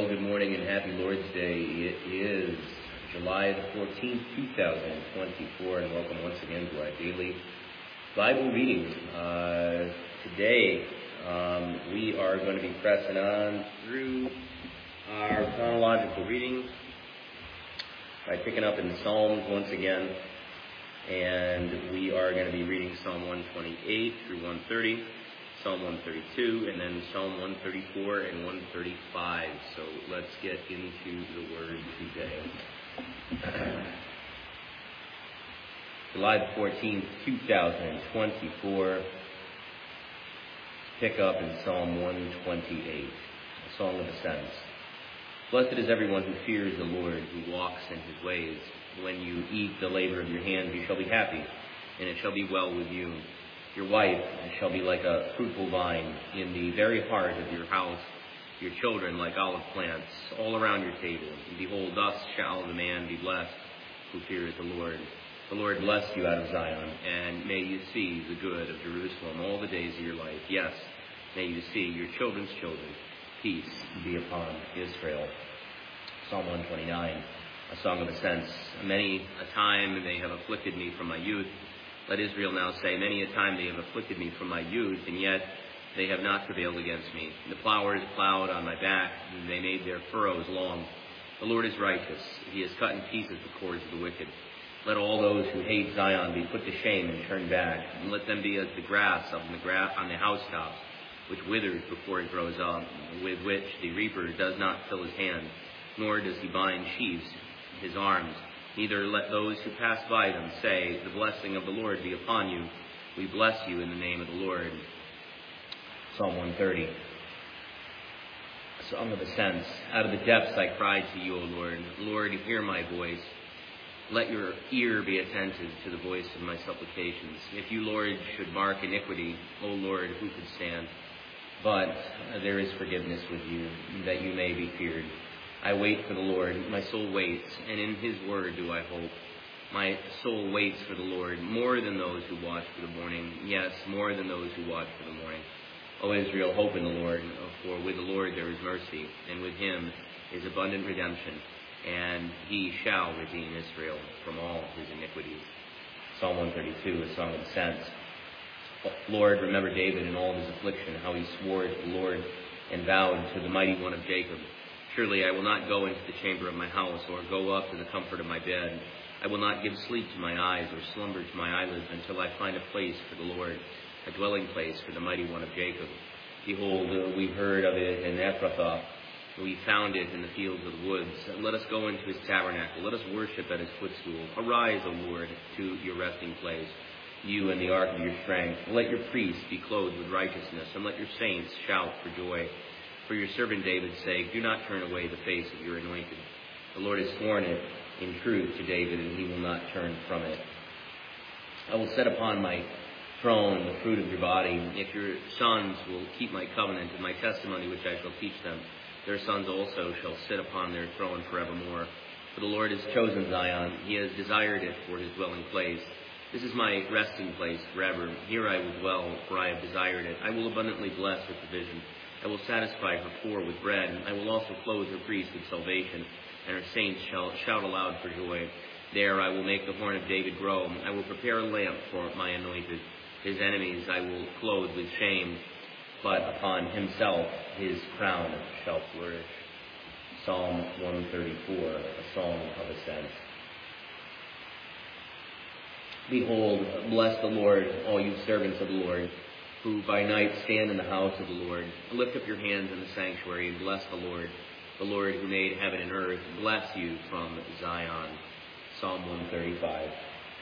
good morning and happy Lord's Day. It is July the 14th, 2024, and welcome once again to our daily Bible reading. Today, we are going to be pressing on through our chronological reading by picking up in Psalms once again, and we are going to be reading Psalm 128 through 130. Psalm 132, and then Psalm 134 and 135. So let's get into the Word today. July 14th, 2024. Pick up in Psalm 128, a song of ascents. Blessed is everyone who fears the Lord, who walks in his ways. When you eat the labor of your hands, you shall be happy, and it shall be well with you. Your wife shall be like a fruitful vine in the very heart of your house, your children like olive plants all around your table. And behold, thus shall the man be blessed who fears the Lord. The Lord bless you out of Zion, and may you see the good of Jerusalem all the days of your life. Yes, may you see your children's children. Peace be upon Israel. Psalm 129, a song of ascents. Many a time they have afflicted me from my youth. Let Israel now say, many a time they have afflicted me from my youth, and yet they have not prevailed against me. The plowers plowed on my back, and they made their furrows long. The Lord is righteous. He has cut in pieces the cords of the wicked. Let all those who hate Zion be put to shame and turn back, and let them be as the grass on the housetops, which withers before it grows up, with which the reaper does not fill his hand, nor does he bind sheaves his arms. Neither let those who pass by them say, the blessing of the Lord be upon you. We bless you in the name of the Lord. Psalm 130. A song of ascents. Out of the depths I cried to you, O Lord. Lord, hear my voice. Let your ear be attentive to the voice of my supplications. If you, Lord, should mark iniquity, O Lord, who could stand? But there is forgiveness with you, that you may be feared. I wait for the Lord, my soul waits, and in his word do I hope. My soul waits for the Lord, more than those who watch for the morning. Yes, more than those who watch for the morning. O Israel, hope in the Lord, for with the Lord there is mercy, and with him is abundant redemption, and he shall redeem Israel from all his iniquities. Psalm 132, a song of ascents. Lord, remember David in all his affliction, how he swore to the Lord and vowed to the mighty one of Jacob. Surely I will not go into the chamber of my house, or go up to the comfort of my bed. I will not give sleep to my eyes, or slumber to my eyelids, until I find a place for the Lord, a dwelling place for the mighty one of Jacob. Behold, we heard of it in Ephrathah. We found it in the fields of the woods. Let us go into his tabernacle. Let us worship at his footstool. Arise, O Lord, to your resting place, you and the ark of your strength. Let your priests be clothed with righteousness, and let your saints shout for joy. For your servant David's sake, do not turn away the face of your anointed. The Lord has sworn it in truth to David, and he will not turn from it. I will set upon my throne the fruit of your body. If your sons will keep my covenant and my testimony which I shall teach them, their sons also shall sit upon their throne forevermore. For the Lord has chosen Zion. He has desired it for his dwelling place. This is my resting place forever. Here I will dwell, for I have desired it. I will abundantly bless her provision. I will satisfy her poor with bread. I will also clothe her priests with salvation, and her saints shall shout aloud for joy. There I will make the horn of David grow. I will prepare a lamp for my anointed. His enemies I will clothe with shame, but upon himself his crown shall flourish. Psalm 134, a song of ascents. Behold, bless the Lord, all you servants of the Lord, who by night stand in the house of the Lord. Lift up your hands in the sanctuary and bless the Lord who made heaven and earth. Bless you from Zion. Psalm 135.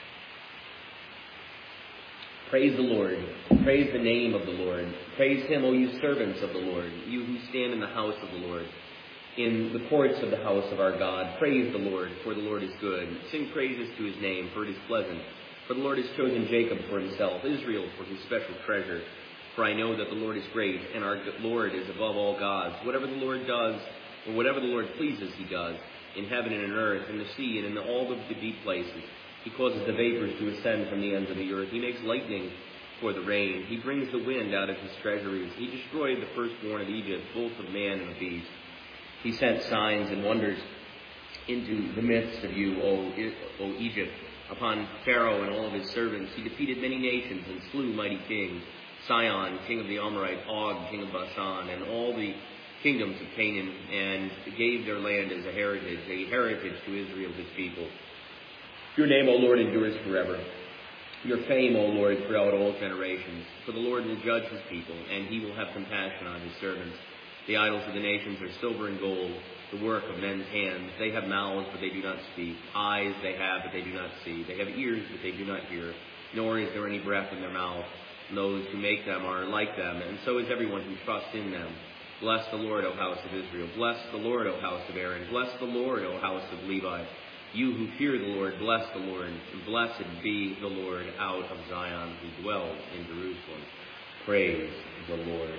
Praise the Lord. Praise the name of the Lord. Praise him, O you servants of the Lord, you who stand in the house of the Lord. In the courts of the house of our God, praise the Lord, for the Lord is good. Sing praises to his name, for it is pleasant. For the Lord has chosen Jacob for himself, Israel for his special treasure. For I know that the Lord is great, and our Lord is above all gods. Whatever the Lord does, or whatever the Lord pleases, he does, in heaven and in earth, in the sea and in all the deep places. He causes the vapors to ascend from the ends of the earth. He makes lightning for the rain. He brings the wind out of his treasuries. He destroyed the firstborn of Egypt, both of man and of beast. He sent signs and wonders into the midst of you, O Egypt, upon Pharaoh and all of his servants. He defeated many nations and slew mighty kings, Sihon, king of the Amorites, Og, king of Bashan, and all the kingdoms of Canaan, and gave their land as a heritage to Israel, his people. Your name, O Lord, endures forever. Your fame, O Lord, throughout all generations. For the Lord will judge his people, and he will have compassion on his servants. The idols of the nations are silver and gold, the work of men's hands. They have mouths, but they do not speak. Eyes they have, but they do not see. They have ears, but they do not hear. Nor is there any breath in their mouth. Those who make them are like them, and so is everyone who trusts in them. Bless the Lord, O house of Israel. Bless the Lord, O house of Aaron. Bless the Lord, O house of Levi. You who fear the Lord, bless the Lord. And blessed be the Lord out of Zion, who dwells in Jerusalem. Praise the Lord.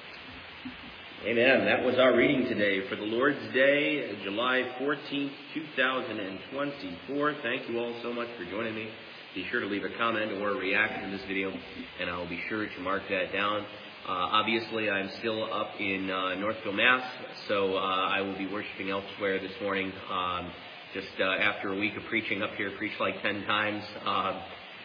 Amen. That was our reading today for the Lord's Day, July 14th, 2024. Thank you all so much for joining me. Be sure to leave a comment or a reaction to this video, and I'll be sure to mark that down. Obviously, I'm still up in Northville, Mass, so I will be worshiping elsewhere this morning. Just after a week of preaching up here, preached like 10 times. I'm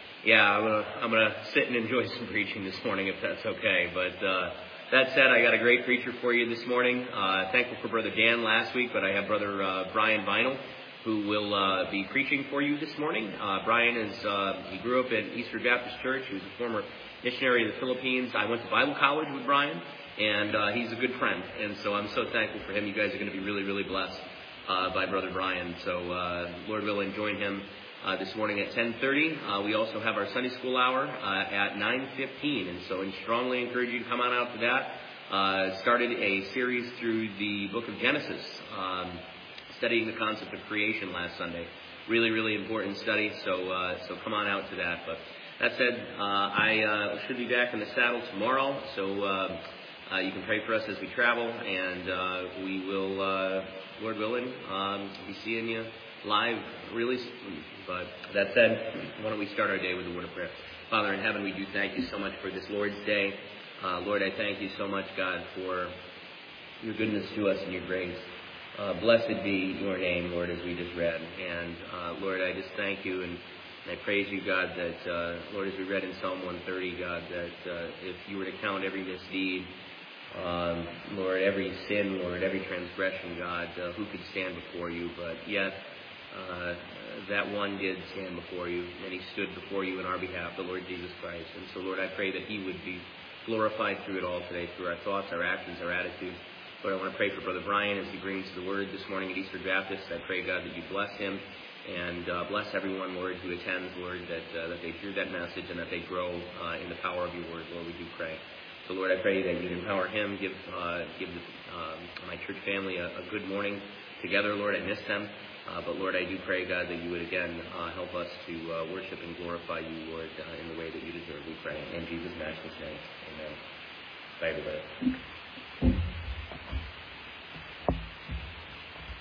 gonna sit and enjoy some preaching this morning if that's okay. But that said, I got a great preacher for you this morning. Thankful for Brother Dan last week, but I have Brother Brian Vinyl, who will be preaching for you this morning. Brian he grew up at Eastern Baptist Church. He was a former missionary to the Philippines. I went to Bible college with Brian, and he's a good friend. And so I'm so thankful for him. You guys are going to be really, really blessed by Brother Brian. So Lord willing, join him this morning at 10:30. We also have our Sunday school hour at 9:15, and so I strongly encourage you to come on out to that. Started a series through the book of Genesis, studying the concept of creation last Sunday. Really, really important study, so come on out to that. But that said, I should be back in the saddle tomorrow, so you can pray for us as we travel, and we will, Lord willing, be seeing you live really soon. But that said, why don't we start our day with a word of prayer. Father in heaven, we do thank you so much for this Lord's Day. Lord, I thank you so much, God, for your goodness to us and your grace. Blessed be your name, Lord, as we just read. And Lord, I just thank you and I praise you, God, that, Lord, as we read in Psalm 130, God, that if you were to count every misdeed, Lord, every sin, Lord, every transgression, God, who could stand before you? But yet, that one did stand before you, and he stood before you in our behalf, the Lord Jesus Christ. And so, Lord, I pray that he would be glorified through it all today, through our thoughts, our actions, our attitudes. Lord, I want to pray for Brother Brian as he brings the word this morning at Eastern Baptist. I pray, God, that you bless him and bless everyone, Lord, who attends, Lord, that they hear that message and that they grow in the power of your word. Lord, we do pray. So, Lord, I pray that you'd empower him, give my church family a good morning together, Lord. I miss them. But, Lord, I do pray, God, that you would again help us to worship and glorify you, Lord, in the way that you deserve. We pray. In Jesus' matchless name, amen. Bye, everybody.